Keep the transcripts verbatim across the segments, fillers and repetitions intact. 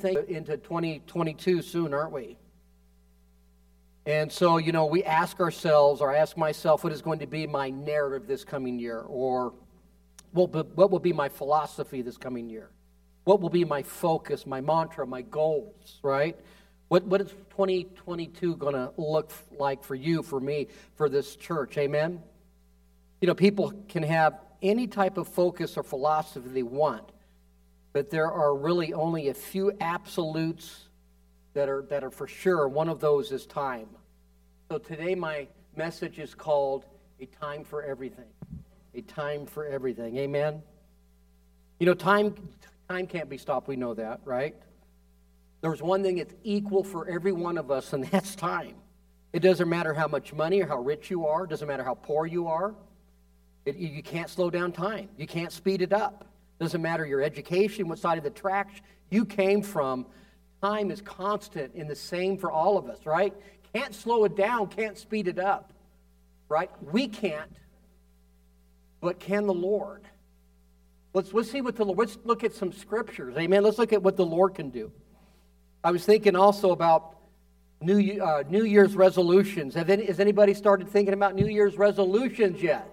think into twenty twenty-two soon, aren't we? And so, you know, we ask ourselves, or I ask myself, what is going to be my narrative this coming year? Or what, what will be my philosophy this coming year? What will be my focus, my mantra, my goals, right? What, what is twenty twenty-two going to look like for you, for me, for this church? Amen? You know, people can have any type of focus or philosophy they want, but there are really only a few absolutes that are that are for sure. One of those is time. So today my message is called A Time for Everything. A Time for Everything. Amen? You know, time time can't be stopped. We know that, right? There's one thing that's equal for every one of us, and that's time. It doesn't matter how much money or how rich you are. It doesn't matter how poor you are. It, you can't slow down time. You can't speed it up. It doesn't matter your education, what side of the track you came from. Time is constant and the same for all of us, right? Can't slow it down, can't speed it up, right? We can't, but can the Lord? Let's, let's see what the Lord, let's look at some scriptures, amen? Let's look at what the Lord can do. I was thinking also about New, uh, New Year's resolutions. Have any, has anybody started thinking about New Year's resolutions yet?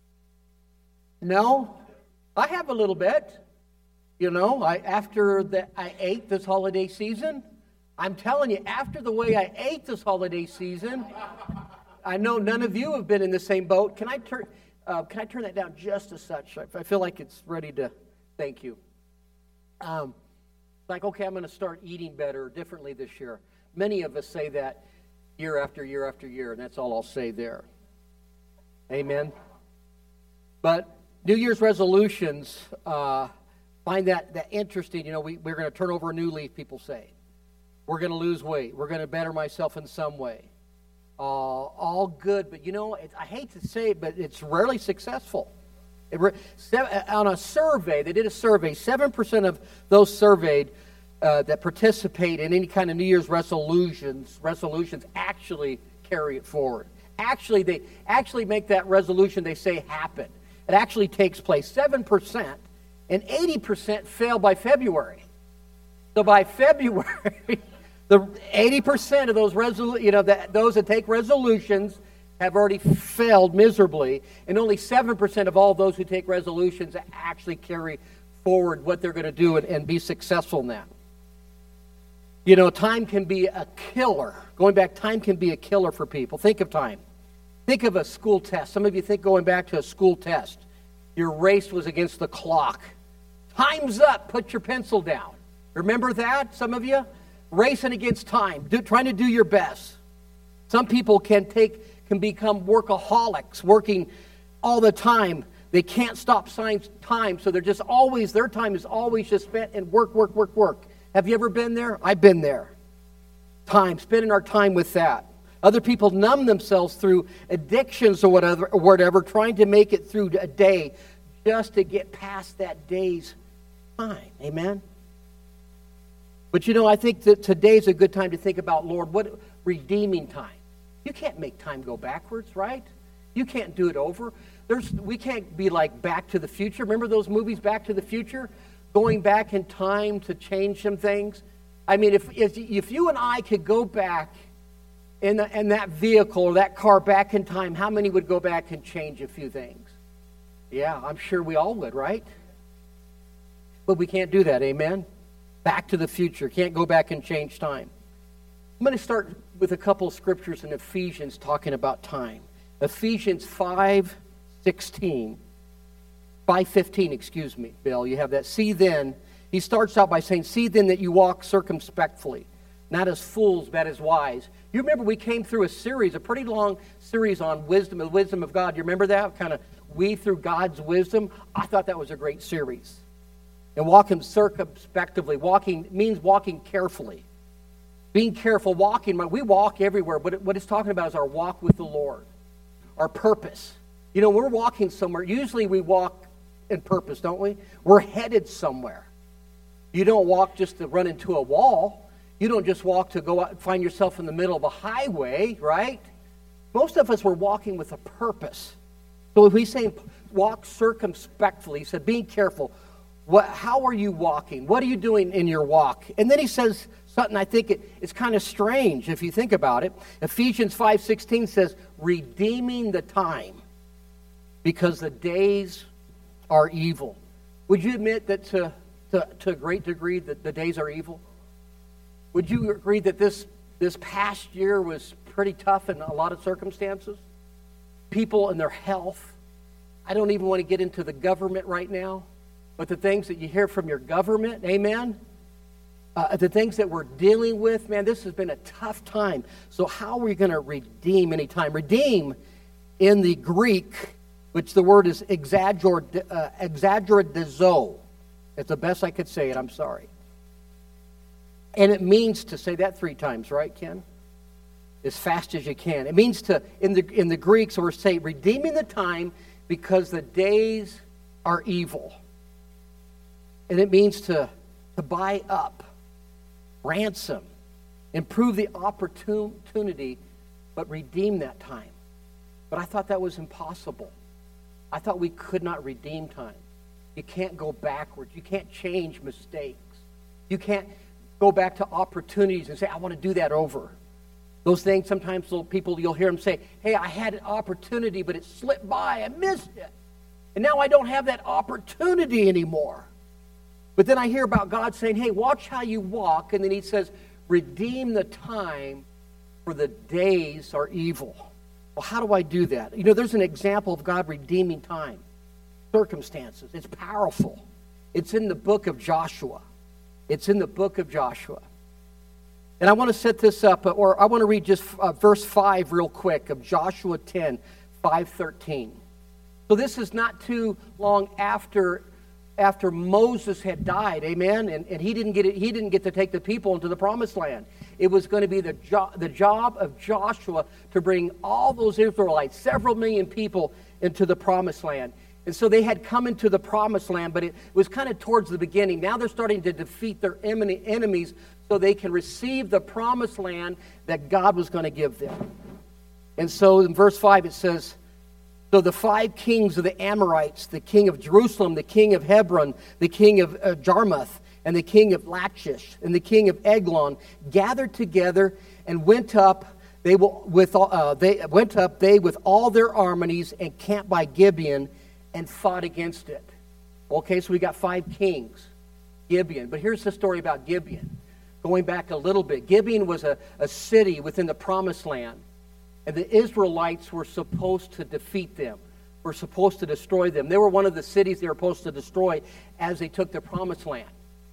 No? I have a little bit. You know, I after the, I ate this holiday season, I'm telling you, after the way I ate this holiday season, I know none of you have been in the same boat. Can I turn uh, can I turn that down just a such? I feel like it's ready to, thank you. Um, like, okay, I'm going to start eating better, differently this year. Many of us say that year after year after year, and that's all I'll say there. Amen? But New Year's resolutions, uh, find that, that interesting. You know, we, we're going to turn over a new leaf, people say. We're going to lose weight. We're going to better myself in some way. Uh, all good, but you know, it, I hate to say it, but it's rarely successful. It re, seven, on a survey, they did a survey, seven percent of those surveyed uh, that participate in any kind of New Year's resolutions, resolutions actually carry it forward. Actually, they actually make that resolution they say happen. It actually takes place. seven percent and eighty percent fail by February. So by February, the eighty percent of those resolu- you know, that, those that take resolutions have already failed miserably, and only seven percent of all those who take resolutions actually carry forward what they're going to do and, and be successful in that. You know, time can be a killer. Going back, time can be a killer for people. Think of time. Think of a school test. Some of you think going back to a school test. Your race was against the clock. Time's up. Put your pencil down. Remember that, some of you? Racing against time. Do, trying to do your best. Some people can take, can become workaholics, working all the time. They can't stop time, so they're just always, their time is always just spent in work, work, work, work. Have you ever been there? I've been there. Time, spending our time with that. Other people numb themselves through addictions or whatever, or whatever, trying to make it through a day just to get past that day's time. Amen? But you know, I think that today's a good time to think about, Lord, what redeeming time. You can't make time go backwards, right? You can't do it over. There's, we can't be like Back to the Future. Remember those movies, Back to the Future? Going back in time to change some things. I mean, if if, if you and I could go back in, the, in that vehicle or that car back in time, how many would go back and change a few things? Yeah, I'm sure we all would, right? But we can't do that, amen? Back to the future. Can't go back and change time. I'm going to start with a couple of scriptures in Ephesians talking about time. Ephesians five sixteen. five fifteen, excuse me, Bill. You have that. See then, he starts out by saying, see then that you walk circumspectly, not as fools, but as wise. You remember we came through a series, a pretty long series on wisdom, the wisdom of God. You remember that? Kind of weave through God's wisdom. I thought that was a great series. And walking circumspectively, walking means walking carefully. Being careful, walking, we walk everywhere, but what it's talking about is our walk with the Lord, our purpose. You know, we're walking somewhere. Usually we walk in purpose, don't we? We're headed somewhere. You don't walk just to run into a wall. You don't just walk to go out and find yourself in the middle of a highway, right? Most of us were walking with a purpose. So if we say walk circumspectly, he said being careful, What, how are you walking? What are you doing in your walk? And then he says something I think it, it's kind of strange if you think about it. Ephesians five sixteen says, redeeming the time because the days are evil. Would you admit that to, to, to a great degree that the days are evil? Would you agree that this, this past year was pretty tough in a lot of circumstances? People and their health. I don't even want to get into the government right now. But the things that you hear from your government, amen? Uh, the things that we're dealing with, man, this has been a tough time. So how are we going to redeem any time? Redeem in the Greek, which the word is exagger, uh, exaggeradizo. It's the best I could say it, I'm sorry. And it means to say that three times, right, Ken? As fast as you can. It means to, in the, in the Greek, so we're saying redeeming the time because the days are evil. And it means to, to buy up, ransom, improve the opportunity, but redeem that time. But I thought that was impossible. I thought we could not redeem time. You can't go backwards. You can't change mistakes. You can't go back to opportunities and say, I want to do that over. Those things, sometimes people, you'll hear them say, hey, I had an opportunity, but it slipped by. I missed it. And now I don't have that opportunity anymore. But then I hear about God saying, hey, watch how you walk. And then he says, redeem the time, for the days are evil. Well, how do I do that? You know, there's an example of God redeeming time, circumstances. It's powerful. It's in the book of Joshua. It's in the book of Joshua. And I want to set this up, or I want to read just uh, verse five real quick of Joshua ten, five thirteen. So this is not too long after after Moses had died, amen, and, and he didn't get it, he didn't get to take the people into the promised land. It was going to be the jo- the job of Joshua to bring all those Israelites, several million people, into the promised land. And so they had come into the promised land, but it was kind of towards the beginning. Now they're starting to defeat their enemies so they can receive the promised land that God was going to give them. And so in verse five it says, so the five kings of the Amorites, the king of Jerusalem, the king of Hebron, the king of uh, Jarmuth, and the king of Lachish, and the king of Eglon, gathered together and went up. They with uh, they went up they with all their armies and camped by Gibeon and fought against it. Okay, so we got five kings, Gibeon. But here's the story about Gibeon. Going back a little bit, Gibeon was a, a city within the promised land. And the Israelites were supposed to defeat them, were supposed to destroy them. They were one of the cities they were supposed to destroy as they took the promised land.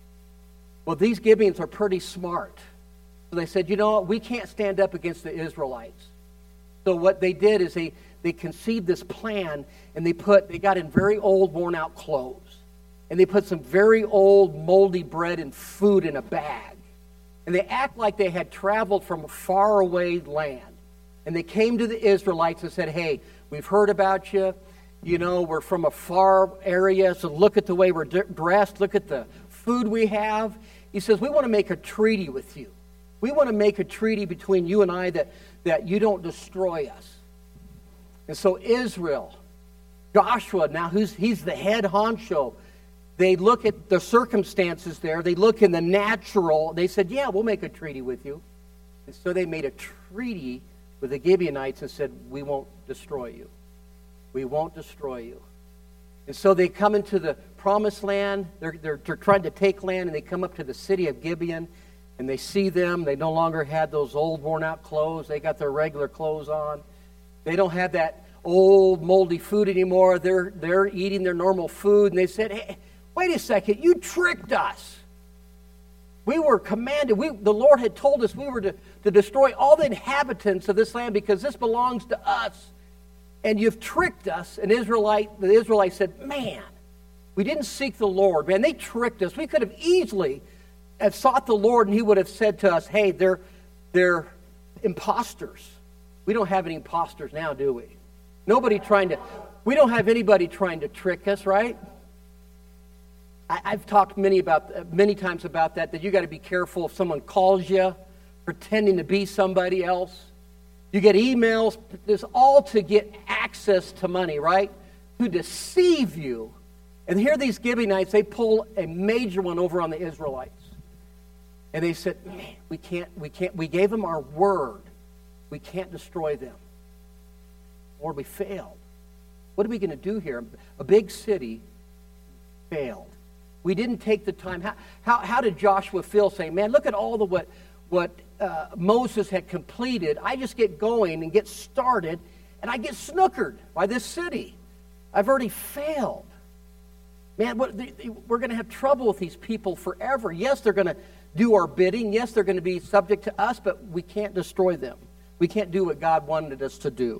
Well, these Gibeons are pretty smart. So they said, you know what, we can't stand up against the Israelites. So what they did is they, they conceived this plan, and they put they got in very old, worn out clothes. And they put some very old, moldy bread and food in a bag. And they act like they had traveled from a faraway land. And they came to the Israelites and said, hey, we've heard about you. You know, we're from a far area, so look at the way we're dressed. Look at the food we have. He says, we want to make a treaty with you. We want to make a treaty between you and I that, that you don't destroy us. And so Israel, Joshua, now who's he's the head honcho. They look at the circumstances there. They look in the natural. They said, yeah, we'll make a treaty with you. And so they made a treaty with the Gibeonites and said, we won't destroy you. We won't destroy you. And so they come into the promised land. They're, they're, they're trying to take land, and they come up to the city of Gibeon, and they see them. They no longer had those old, worn-out clothes. They got their regular clothes on. They don't have that old, moldy food anymore. They're, they're eating their normal food, and they said, hey, wait a second, you tricked us. We were commanded, we, the Lord had told us we were to, to destroy all the inhabitants of this land because this belongs to us. And you've tricked us. And Israelite, the Israelites said, man, we didn't seek the Lord. Man, they tricked us. We could have easily have sought the Lord, and he would have said to us, hey, they're, they're imposters. We don't have any imposters now, do we? Nobody trying to, we don't have anybody trying to trick us, right? I've talked many about many times about that, that you got to be careful if someone calls you pretending to be somebody else. You get emails, there's all to get access to money, right? To deceive you And here these Gibeonites, they pull a major one over on the Israelites. And they said, man, we can't, we can't, we gave them our word. We can't destroy them. Lord, we failed. What are we going to do here? A big city failed. We didn't take the time. How, how, how did Joshua feel saying, man, look at all the what, what uh, Moses had completed. I just get going and get started, and I get snookered by this city. I've already failed. Man, what, they, they, we're going to have trouble with these people forever. Yes, they're going to do our bidding. Yes, they're going to be subject to us, but we can't destroy them. We can't do what God wanted us to do.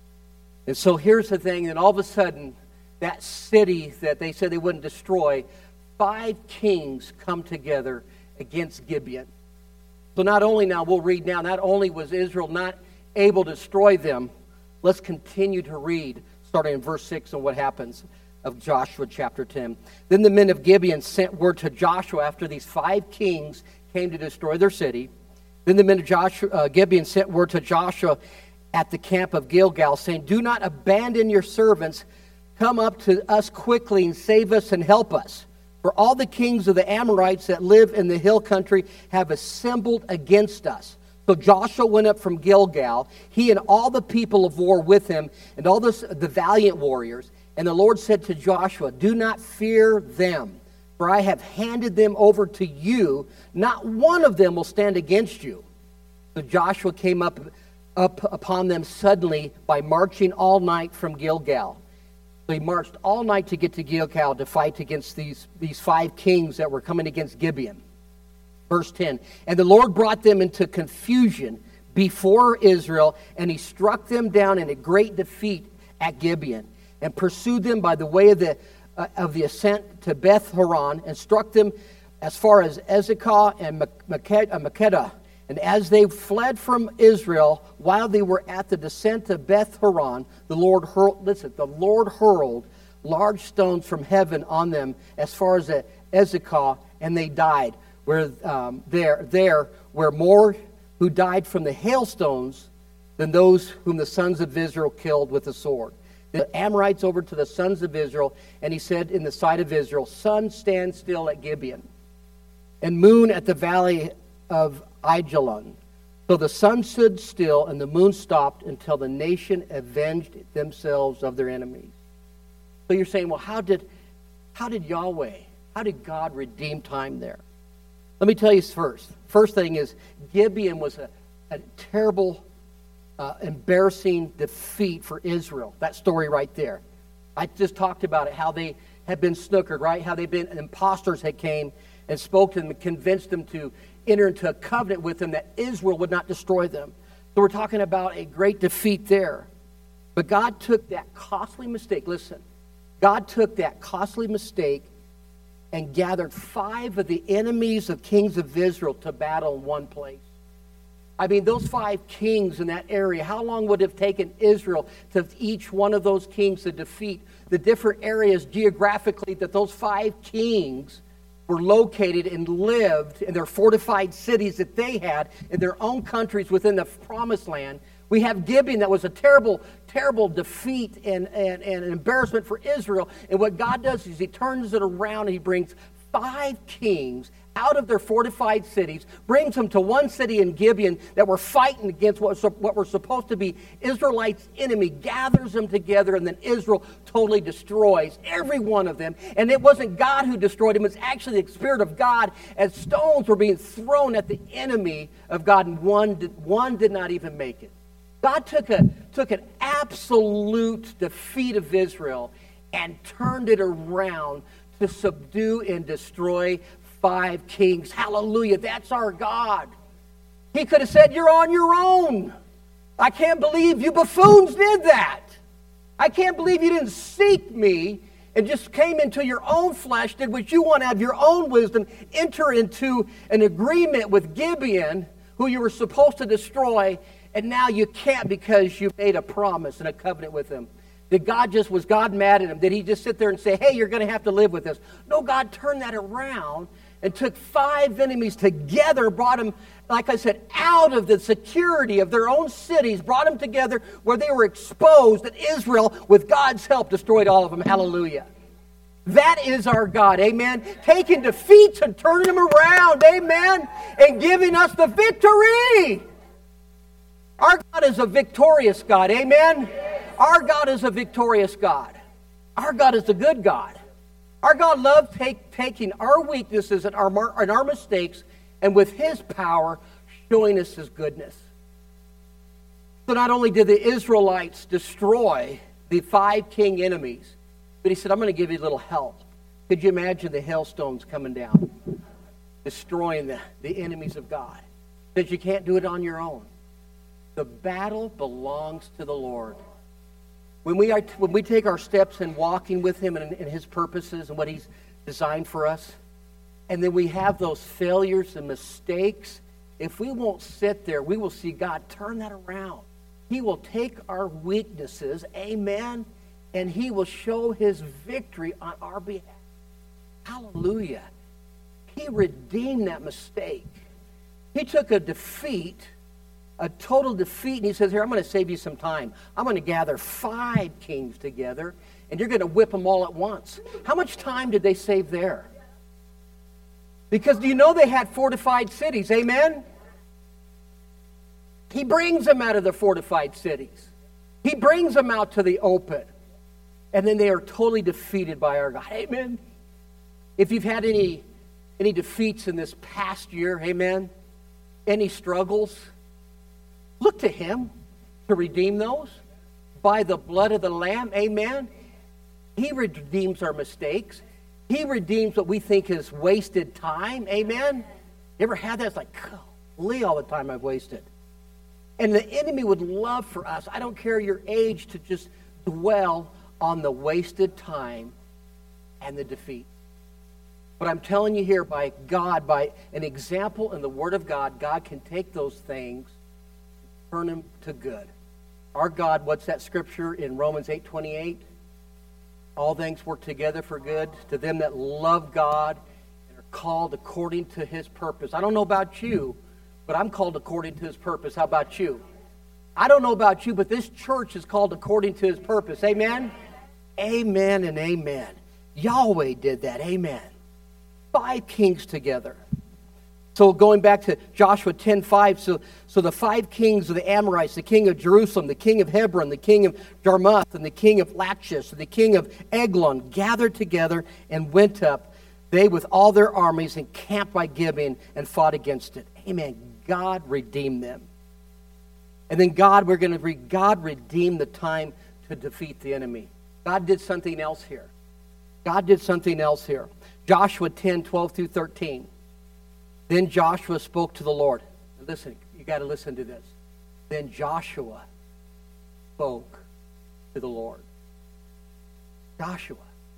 And so here's the thing, and all of a sudden, that city that they said they wouldn't destroy, five kings come together against Gibeon. So not only now, we'll read now, not only was Israel not able to destroy them, let's continue to read, starting in verse six, and what happens of Joshua chapter ten. Then the men of Gibeon sent word to Joshua after these five kings came to destroy their city. Then the men of Joshua, uh, Gibeon sent word to Joshua at the camp of Gilgal, saying, do not abandon your servants. Come up to us quickly and save us and help us. For all the kings of the Amorites that live in the hill country have assembled against us. So Joshua went up from Gilgal, he and all the people of war with him, and all this, the valiant warriors. And the Lord said to Joshua, do not fear them, for I have handed them over to you. Not one of them will stand against you. So Joshua came up, up upon them suddenly by marching all night from Gilgal. So he marched all night to get to Gilgal to fight against these, these five kings that were coming against Gibeon. Verse ten, and the Lord brought them into confusion before Israel, and he struck them down in a great defeat at Gibeon, and pursued them by the way of the uh, of the ascent to Beth Horon, and struck them as far as Ezekah and Makkedah. And as they fled from Israel, while they were at the descent of Beth Horon, the Lord hurled, listen, the Lord hurled large stones from heaven on them as far as Ezekah, and they died. Where um, there, there were more who died from the hailstones than those whom the sons of Israel killed with the sword. The Amorites over to the sons of Israel, and he said in the sight of Israel, sun, stand still at Gibeon, and moon at the valley of Ajalon. So the sun stood still, and the moon stopped until the nation avenged themselves of their enemies. So you're saying, well, how did, how did Yahweh, how did God redeem time there? Let me tell you first. First thing is, Gibeon was a, a terrible Uh, embarrassing defeat for Israel. That story right there. I just talked about it, how they had been snookered, right? How they've been, imposters had came and spoke to them and convinced them to enter into a covenant with them that Israel would not destroy them. So we're talking about a great defeat there. But God took that costly mistake. Listen, God took that costly mistake and gathered five of the enemies of kings of Israel to battle in one place. I mean, those five kings in that area, how long would it have taken Israel to each one of those kings to defeat the different areas geographically that those five kings were located and lived in their fortified cities that they had in their own countries within the promised land? We have Gibeon that was a terrible, terrible defeat and, and, and an embarrassment for Israel. And what God does is he turns it around and he brings five kings out of their fortified cities, brings them to one city in Gibeon that were fighting against what, what were supposed to be Israelites' enemy, gathers them together, and then Israel totally destroys every one of them. And it wasn't God who destroyed them, it was actually the Spirit of God as stones were being thrown at the enemy of God, and one did, one did not even make it. God took, a, took an absolute defeat of Israel and turned it around to subdue and destroy five kings. Hallelujah, that's our God. He could have said, you're on your own. I can't believe you buffoons did that. I can't believe you didn't seek me and just came into your own flesh, did what you want to have your own wisdom, enter into an agreement with Gibeon, who you were supposed to destroy, and now you can't because you made a promise and a covenant with him. Did God just, was God mad at him? Did he just sit there and say, hey, you're going to have to live with this? No, God turned that around and took five enemies together, brought them, like I said, out of the security of their own cities, brought them together where they were exposed, that Israel, with God's help, destroyed all of them. Hallelujah. That is our God, amen. Taking defeats and turning them around, amen. And giving us the victory. Our God is a victorious God, amen. Our God is a victorious God. Our God is a good God. Our God loves take, taking our weaknesses and our, and our mistakes and with His power showing us His goodness. So not only did the Israelites destroy the five king enemies, but He said, I'm going to give you a little help. Could you imagine the hailstones coming down, destroying the, the enemies of God? Because you can't do it on your own. The battle belongs to the Lord. When we, are, when we take our steps in walking with Him and in His purposes and what He's designed for us, and then we have those failures and mistakes, if we won't sit there, we will see God turn that around. He will take our weaknesses, amen, and He will show His victory on our behalf. Hallelujah. He redeemed that mistake. He took a defeat, a total defeat, and He says, here, I'm going to save you some time. I'm going to gather five kings together, and you're going to whip them all at once. How much time did they save there? Because do you know they had fortified cities, amen? He brings them out of the fortified cities. He brings them out to the open. And then they are totally defeated by our God. Amen. If you've had any, any defeats in this past year, amen, any struggles, look to Him to redeem those by the blood of the Lamb, amen. He redeems our mistakes. He redeems what we think is wasted time, amen. You ever had that? It's like, golly, all the time I've wasted. And the enemy would love for us, I don't care your age, to just dwell on the wasted time and the defeat. But I'm telling you here, by God, by an example in the Word of God, God can take those things and turn them to good. Our God, what's that scripture in Romans eight twenty-eight? All things work together for good to them that love God and are called according to His purpose. I don't know about you, but I'm called according to His purpose. How about you? I don't know about you, but this church is called according to His purpose. Amen? Amen and amen. Yahweh did that. Amen. Five kings together. So going back to Joshua ten five, so, so the five kings of the Amorites, the king of Jerusalem, the king of Hebron, the king of Jarmuth, and the king of Lachish, and the king of Eglon gathered together and went up, they with all their armies, encamped by Gibeon and fought against it. Amen. God redeemed them. And then God, we're going to read, God redeemed the time to defeat the enemy. God did something else here. God did something else here. Joshua ten twelve through thirteen. Then Joshua spoke to the Lord. Now listen, you got to listen to this. Then Joshua spoke to the Lord. Joshua.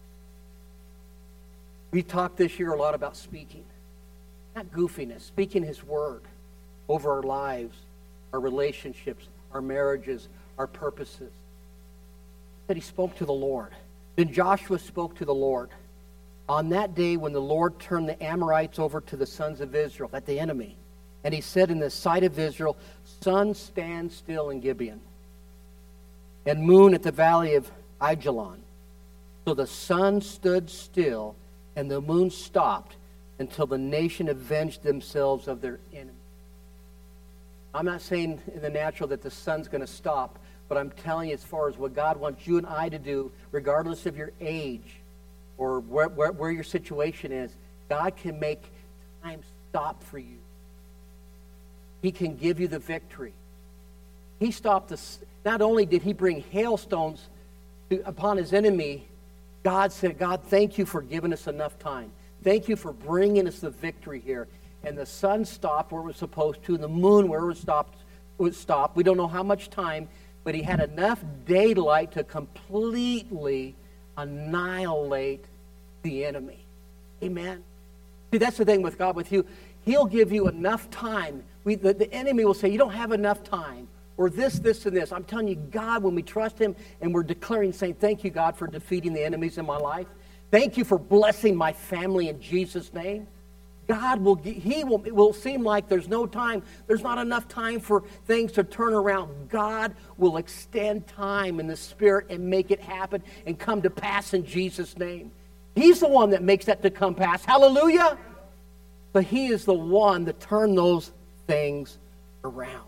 We talked this year a lot about speaking. Not goofiness, speaking His word over our lives, our relationships, our marriages, our purposes. That he spoke to the Lord. Then Joshua spoke to the Lord. On that day when the Lord turned the Amorites over to the sons of Israel, at the enemy, and He said in the sight of Israel, sun, stand still in Gibeon, and moon at the valley of Ajalon. So the sun stood still, and the moon stopped, until the nation avenged themselves of their enemy. I'm not saying in the natural that the sun's going to stop, but I'm telling you as far as what God wants you and I to do, regardless of your age or where, where, where your situation is, God can make time stop for you. He can give you the victory. He stopped this. Not only did He bring hailstones to, upon His enemy, God said, God, thank you for giving us enough time. Thank you for bringing us the victory here. And the sun stopped where it was supposed to, and the moon where it was stopped, was stopped. We don't know how much time, but He had enough daylight to completely annihilate the enemy. Amen. See, that's the thing with God, with you. He'll give you enough time. We, the, the enemy will say, you don't have enough time. Or this, this, and this. I'm telling you, God, when we trust Him and we're declaring, saying, thank you, God, for defeating the enemies in my life. Thank you for blessing my family in Jesus' name. God will, He will, it will seem like there's no time. There's not enough time for things to turn around. God will extend time in the Spirit and make it happen and come to pass in Jesus' name. He's the one that makes that to come pass. Hallelujah. But He is the one that turned those things around.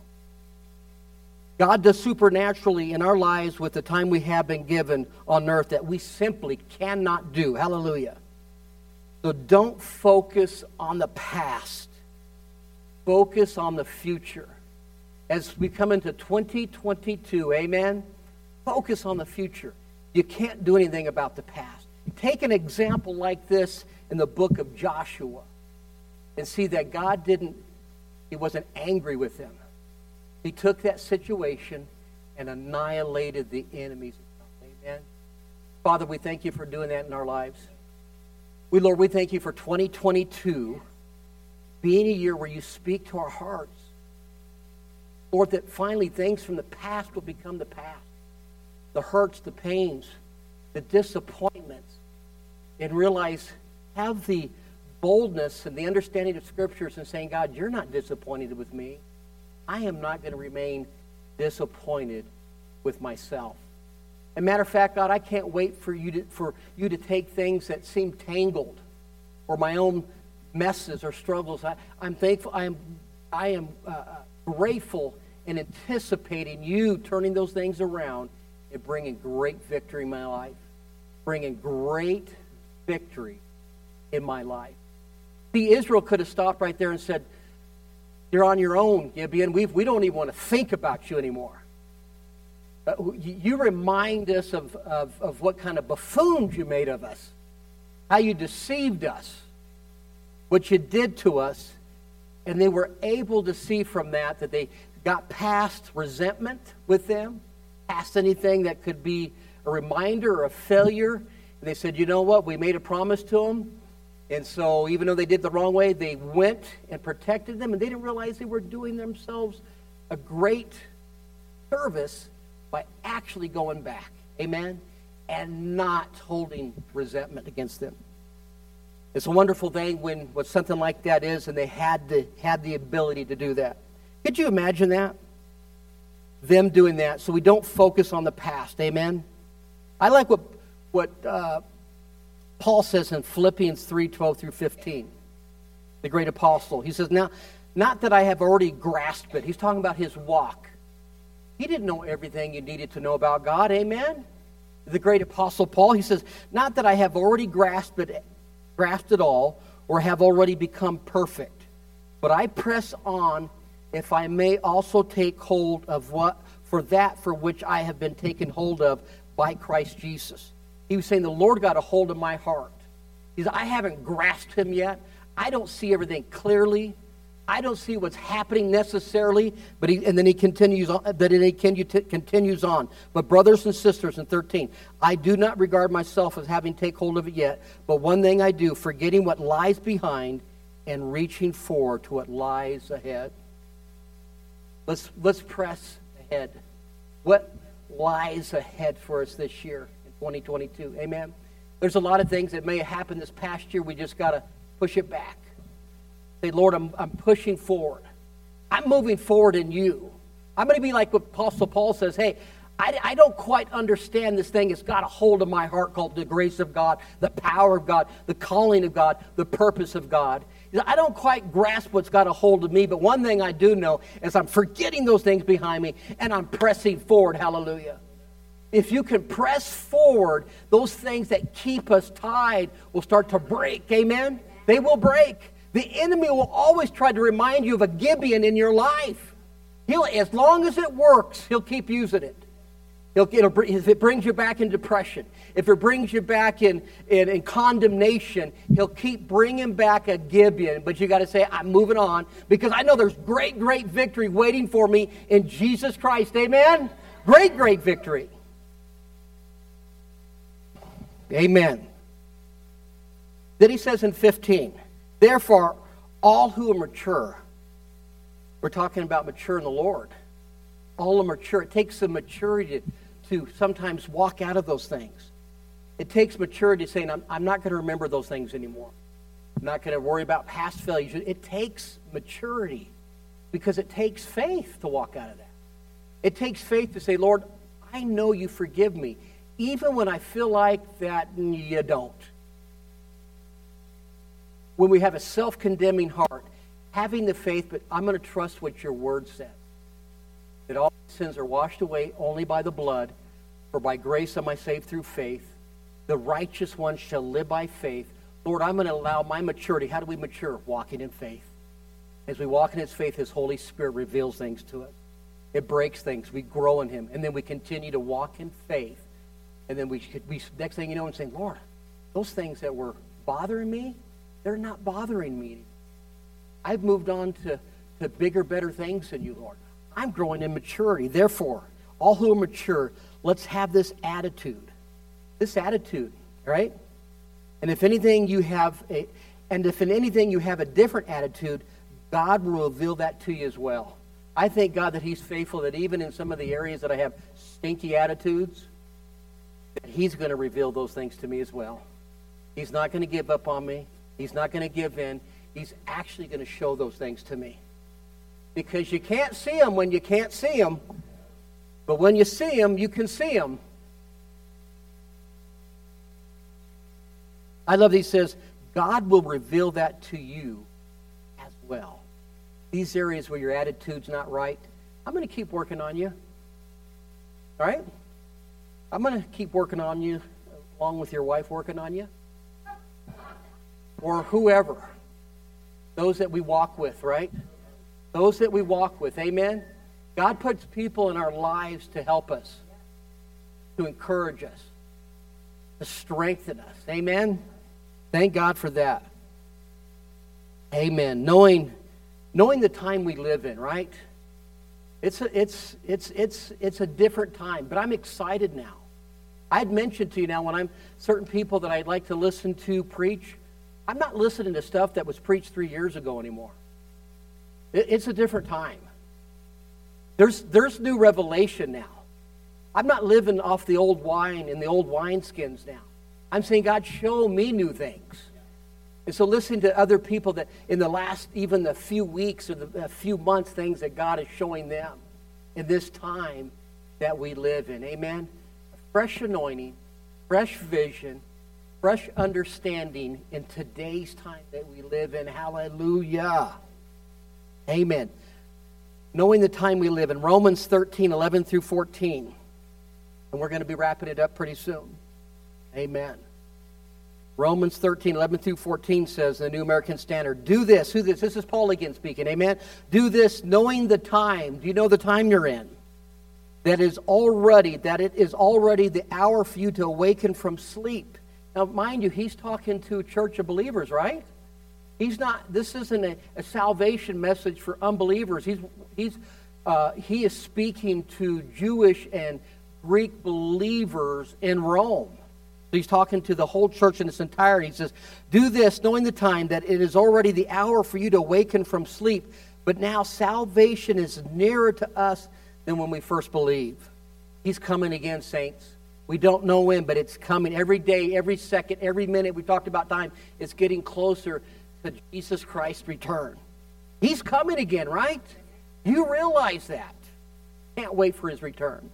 God does supernaturally in our lives with the time we have been given on earth that we simply cannot do. Hallelujah. So don't focus on the past. Focus on the future. As we come into twenty twenty-two, amen, focus on the future. You can't do anything about the past. Take an example like this in the book of Joshua and see that God didn't, He wasn't angry with them. He took that situation and annihilated the enemies. Amen. Father, we thank You for doing that in our lives. We, Lord, we thank You for twenty twenty-two being a year where You speak to our hearts. Lord, that finally things from the past will become the past. The hurts, the pains, the disappointments, and realize, have the boldness and the understanding of Scriptures and saying, God, You're not disappointed with me. I am not going to remain disappointed with myself. As a matter of fact, God, I can't wait for you to, for you to take things that seem tangled or my own messes or struggles. I, I'm thankful. I am, I am uh, grateful and anticipating You turning those things around and bringing great victory in my life. Bringing great victory in my life. See, Israel could have stopped right there and said, You're on your own, Gibeon. We've, we don't even want to think about you anymore. Uh, you remind us of, of, of what kind of buffoons You made of us. How You deceived us. What You did to us. And they were able to see from that that they got past resentment with them. Past anything that could be a reminder or a failure. And they said, you know what? We made a promise to them. And so even though they did the wrong way, they went and protected them, and they didn't realize they were doing themselves a great service by actually going back, amen, and not holding resentment against them. It's a wonderful thing when what something like that is, and they had the, had the ability to do that. Could you imagine that? Them doing that, so we don't focus on the past, amen? I like what, what uh, Paul says in Philippians three, twelve through fifteen, the great apostle. He says, now, not that I have already grasped it. He's talking about his walk. He didn't know everything you needed to know about God, amen? The great apostle Paul, he says, not that I have already grasped it, grasped it all, or have already become perfect, but I press on if I may also take hold of what, for that for which I have been taken hold of by Christ Jesus. He was saying, the Lord got a hold of my heart. He said, I haven't grasped Him yet. I don't see everything clearly. I don't see what's happening necessarily. But he, and then he continues on. But then he continues on. But brothers and sisters, in thirteen, I do not regard myself as having take hold of it yet. But one thing I do, forgetting what lies behind and reaching forward to what lies ahead. Let's let's press ahead. What lies ahead for us this year in twenty twenty-two? Amen. There's a lot of things that may have happened this past year. We just got to push it back. Say, Lord, I'm I'm pushing forward. I'm moving forward in You. I'm going to be like what Apostle Paul says. Hey, I, I don't quite understand this thing. It's got a hold of my heart called the grace of God, the power of God, the calling of God, the purpose of God. I don't quite grasp what's got a hold of me, but one thing I do know is I'm forgetting those things behind me and I'm pressing forward. Hallelujah. If you can press forward, those things that keep us tied will start to break. Amen? They will break. The enemy will always try to remind you of a Gibeon in your life. He'll, as long as it works, he'll keep using it. He'll, it'll, if it brings you back in depression, if it brings you back in, in, in condemnation, he'll keep bringing back a Gibeon. But you got to say, I'm moving on because I know there's great, great victory waiting for me in Jesus Christ. Amen? Great, great victory. Amen. Then he says in fifteen, therefore, all who are mature, we're talking about mature in the Lord. All are mature. It takes some maturity to, to sometimes walk out of those things. It takes maturity saying, I'm, I'm not going to remember those things anymore. I'm not going to worry about past failures. It takes maturity because it takes faith to walk out of that. It takes faith to say, Lord, I know You forgive me, even when I feel like that you don't. when we have a self-condemning heart, having the faith, but I'm going to trust what your word says. That all sins are washed away only by the blood, for by grace am I saved through faith. The righteous one shall live by faith. Lord, I'm going to allow my maturity. How do we mature? Walking in faith. As we walk in his faith, his Holy Spirit reveals things to us. It breaks things. We grow in him. And then we continue to walk in faith. And then we, we next thing you know, I'm saying, Lord, those things that were bothering me, they're not bothering me. I've moved on to, to bigger, better things than you, Lord. I'm growing in maturity. Therefore, all who are mature, let's have this attitude. This attitude, right? And if anything you have a, and if in anything you have a different attitude, God will reveal that to you as well. I thank God that he's faithful, that even in some of the areas that I have stinky attitudes, that he's going to reveal those things to me as well. He's not going to give up on me. He's not going to give in. He's actually going to show those things to me. Because you can't see them when you can't see them. But when you see them, you can see them. I love that he says, God will reveal that to you as well. These areas where your attitude's not right, I'm going to keep working on you. All right? I'm going to keep working on you along with your wife working on you. Or whoever. Those that we walk with, right? Those that we walk with. Amen? God puts people in our lives to help us, to encourage us, to strengthen us. Amen? Thank God for that. Amen. Knowing, knowing the time we live in, right? It's a, it's, it's, it's, it's a different time, but I'm excited now. I'd mentioned to you now when I'm certain people that I'd like to listen to preach, I'm not listening to stuff that was preached three years ago anymore. It, it's a different time. There's, there's new revelation now. I'm not living off the old wine and the old wineskins now. I'm saying, God, show me new things. And so listening to other people that in the last, even the few weeks or the a few months, things that God is showing them in this time that we live in. Amen? A fresh anointing, fresh vision, fresh understanding in today's time that we live in. Hallelujah. Amen. Knowing the time we live in. Romans thirteen, eleven through fourteen. And we're going to be wrapping it up pretty soon. Amen. Romans thirteen, eleven through fourteen says, the New American Standard, do this. Who this? This is Paul again speaking. Amen. Do this knowing the time. Do you know the time you're in? That is already, that it is already the hour for you to awaken from sleep. Now, mind you, he's talking to a church of believers, right? He's not, this isn't a, a salvation message for unbelievers. He's, he's, uh, he is speaking to Jewish and Greek believers in Rome. So he's talking to the whole church in its entirety. He says, do this, knowing the time, that it is already the hour for you to awaken from sleep. But now salvation is nearer to us than when we first believed. He's coming again, saints. We don't know when, but it's coming every day, every second, every minute. We talked about time. It's getting closer to Jesus Christ's return. He's coming again, right? You realize that. Can't wait for his return.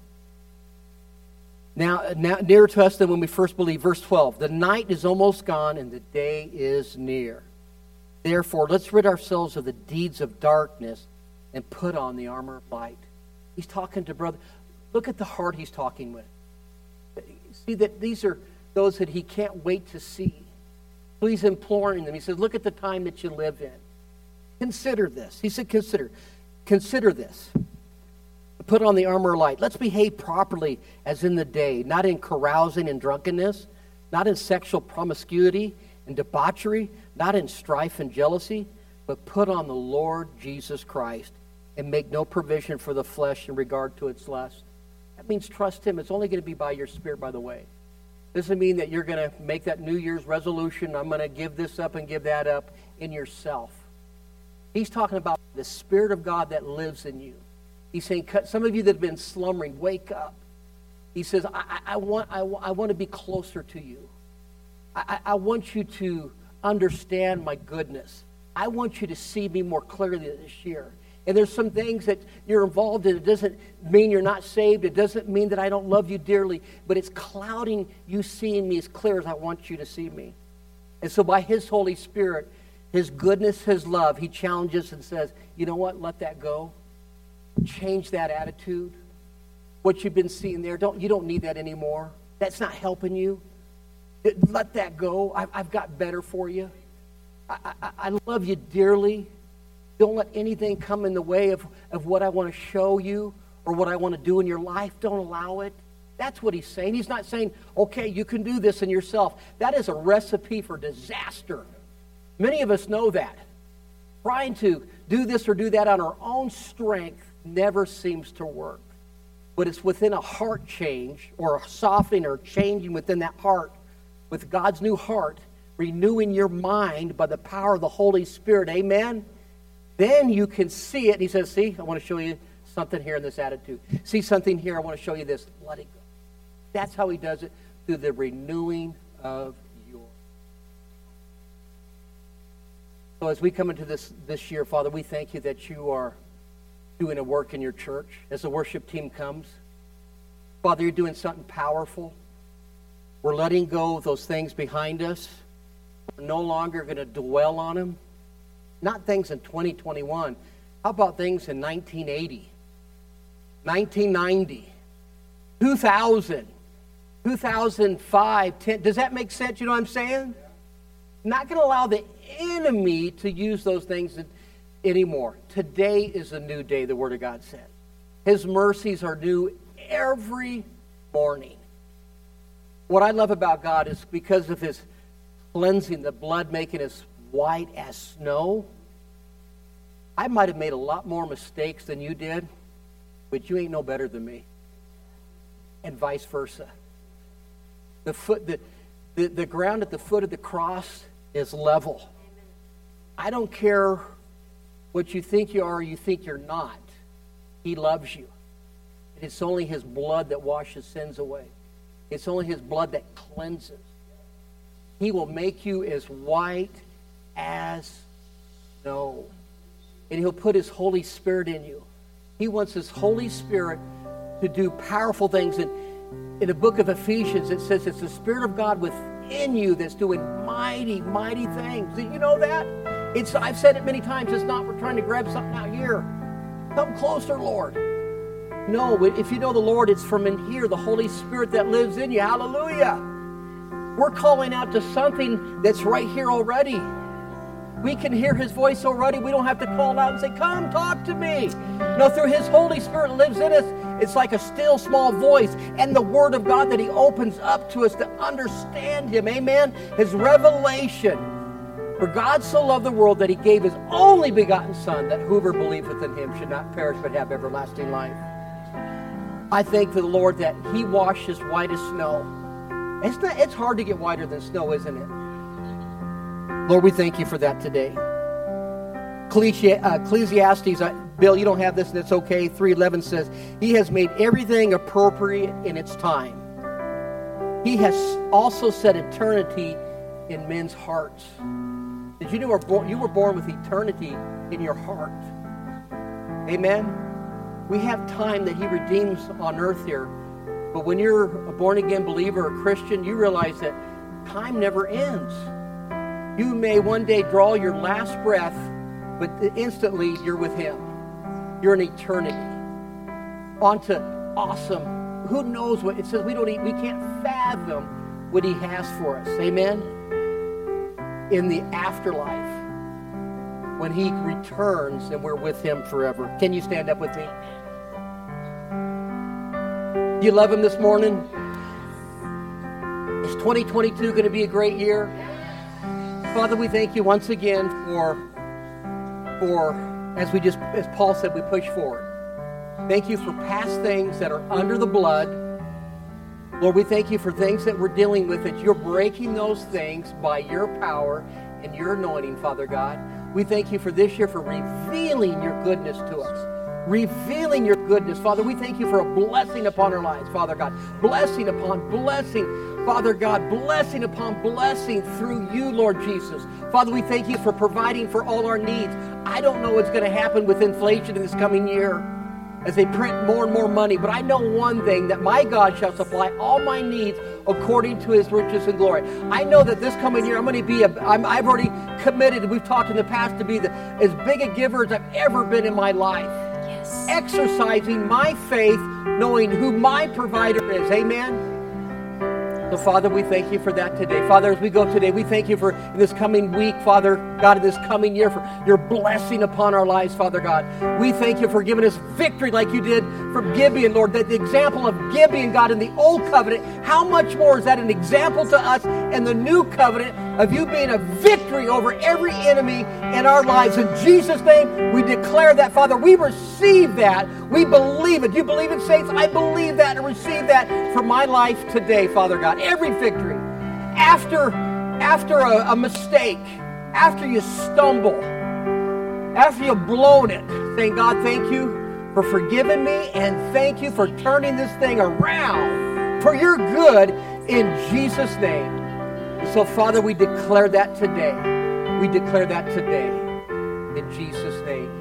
Now, now nearer to us than when we first believed. Verse twelve, the night is almost gone and the day is near. Therefore, let's rid ourselves of the deeds of darkness and put on the armor of light. He's talking to brother. Look at the heart he's talking with. See that these are those that he can't wait to see. So he's imploring them. He says, look at the time that you live in. Consider this. He said, consider. Consider this. Put on the armor of light. Let's behave properly as in the day, not in carousing and drunkenness, not in sexual promiscuity and debauchery, not in strife and jealousy, but put on the Lord Jesus Christ and make no provision for the flesh in regard to its lust. That means trust him. It's only going to be by your spirit, by the way. Doesn't mean that you're going to make that New Year's resolution, I'm going to give this up and give that up in yourself. He's talking about the Spirit of God that lives in you. He's saying, some of you that have been slumbering, wake up. He says, I, I, I, want, I, I want to be closer to you. I, I want you to understand my goodness. I want you to see me more clearly this year. And there's some things that you're involved in. It doesn't mean you're not saved. It doesn't mean that I don't love you dearly. But it's clouding you seeing me as clear as I want you to see me. And so by his Holy Spirit, His goodness, His love, He challenges and says, you know what? Let that go. Change that attitude. What you've been seeing there, don't you don't need that anymore. That's not helping you. Let that go. I've, I've got better for you. I, I, I love you dearly. Don't let anything come in the way of, of what I want to show you or what I want to do in your life. Don't allow it. That's what He's saying. He's not saying, okay, you can do this in yourself. That is a recipe for disaster. Many of us know that. Trying to do this or do that on our own strength never seems to work. But it's within a heart change or a softening or changing within that heart with God's new heart, renewing your mind by the power of the Holy Spirit. Amen? Then you can see it. He says, see, I want to show you something here in this attitude. See something here, I want to show you this. Let it go. That's how He does it, through the renewing of your. So as we come into this, this year, Father, we thank you that you are doing a work in your church. As the worship team comes, Father, you're doing something powerful. We're letting go of those things behind us. We're no longer going to dwell on them. Not things in twenty twenty-one. How about things in nineteen eighty, nineteen ninety, two thousand, two thousand five, ten? Does that make sense? You know what I'm saying? Not going to allow the enemy to use those things anymore. Today is a new day, the Word of God said. His mercies are new every morning. What I love about God is because of His cleansing, the blood making us white as snow. I might have made a lot more mistakes than you did, but you ain't no better than me. And vice versa. The foot, the, the, the ground at the foot of the cross is level. I don't care what you think you are or you think you're not. He loves you. It's only His blood that washes sins away. It's only His blood that cleanses. He will make you as white as snow. And He'll put His Holy Spirit in you. He wants His Holy Spirit to do powerful things. And in the book of Ephesians, it says it's the Spirit of God within you that's doing mighty, mighty things. Did you know that? It's, I've said it many times. It's not we're trying to grab something out here. Come closer, Lord. No, if you know the Lord, it's from in here, the Holy Spirit that lives in you. Hallelujah. We're calling out to something that's right here already. We can hear His voice already. We don't have to call out and say, come talk to me. No, through His Holy Spirit lives in us. It's like a still small voice and the Word of God that He opens up to us to understand Him. Amen? His revelation. For God so loved the world that He gave His only begotten Son, that whoever believeth in Him should not perish but have everlasting life. I thank the Lord that He washes white as snow. It's not, it's hard to get whiter than snow, isn't it? Lord, we thank you for that today. Ecclesiastes, uh, Bill, you don't have this and it's okay. three eleven says, He has made everything appropriate in its time. He has also set eternity in men's hearts. Did you know you were born with eternity in your heart? Amen? We have time that He redeems on earth here. But when you're a born-again believer or Christian, you realize that time never ends. You may one day draw your last breath, but instantly you're with Him. You're in eternity. On to awesome. Who knows what? It says we don't we can't fathom what He has for us. Amen? In the afterlife, when He returns and we're with Him forever. Can you stand up with me? Do you love Him this morning? Is twenty twenty-two going to be a great year? Father, we thank you once again for, for as we just, as Paul said, we push forward. Thank you for past things that are under the blood. Lord, we thank you for things that we're dealing with, that you're breaking those things by your power and your anointing, Father God. We thank you for this year, for revealing your goodness to us. Revealing your goodness. Father, we thank you for a blessing upon our lives, Father God. Blessing upon blessing, Father God. Blessing upon blessing through you, Lord Jesus. Father, we thank you for providing for all our needs. I don't know what's going to happen with inflation in this coming year as they print more and more money, but I know one thing, that my God shall supply all my needs according to his riches and glory. I know that this coming year I'm going to be, a, I'm, I've already committed, we've talked in the past, to be the, as big a giver as I've ever been in my life. Yes. Exercising my faith, knowing who my provider is. Amen? So, Father, we thank you for that today. Father, as we go today, we thank you for this coming week, Father God, in this coming year, for your blessing upon our lives, Father God. We thank you for giving us victory like you did from Gibeon, Lord, that the example of Gibeon, God, in the old covenant, how much more is that an example to us in the new covenant of you being a victory over every enemy in our lives. In Jesus' name, we declare that, Father. We receive that. We believe it. Do you believe it, saints? I believe that and receive that for my life today, Father God. Every victory. After, after a, a mistake, after you stumble, after you've blown it, saying, God, thank you for forgiving me, and thank you for turning this thing around for your good in Jesus' name. So, Father, we declare that today. We declare that today in Jesus'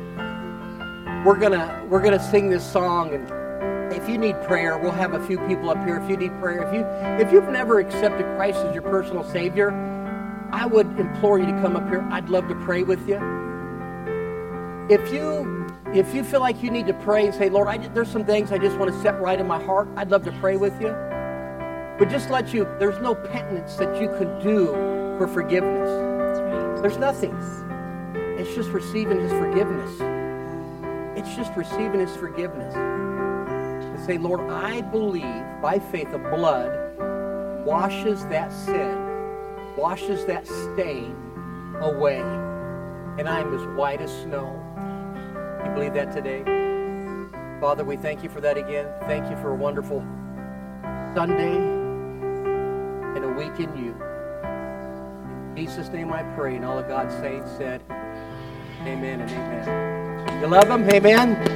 name. We're gonna we're gonna sing this song, and if you need prayer, we'll have a few people up here. If you need prayer, if you if you've never accepted Christ as your personal Savior, I would implore you to come up here. I'd love to pray with you. If you if you feel like you need to pray and say, Lord, I, there's some things I just want to set right in my heart, I'd love to pray with you. But just let you, there's no penance that you could do for forgiveness. There's nothing. It's just receiving his forgiveness. It's just receiving his forgiveness. And say, Lord, I believe by faith the blood washes that sin, washes that stain away. And I am as white as snow. You believe that today? Father, we thank you for that again. Thank you for a wonderful Sunday and a week in you. In Jesus' name I pray, and all of God's saints said, amen and amen. You love him? Amen.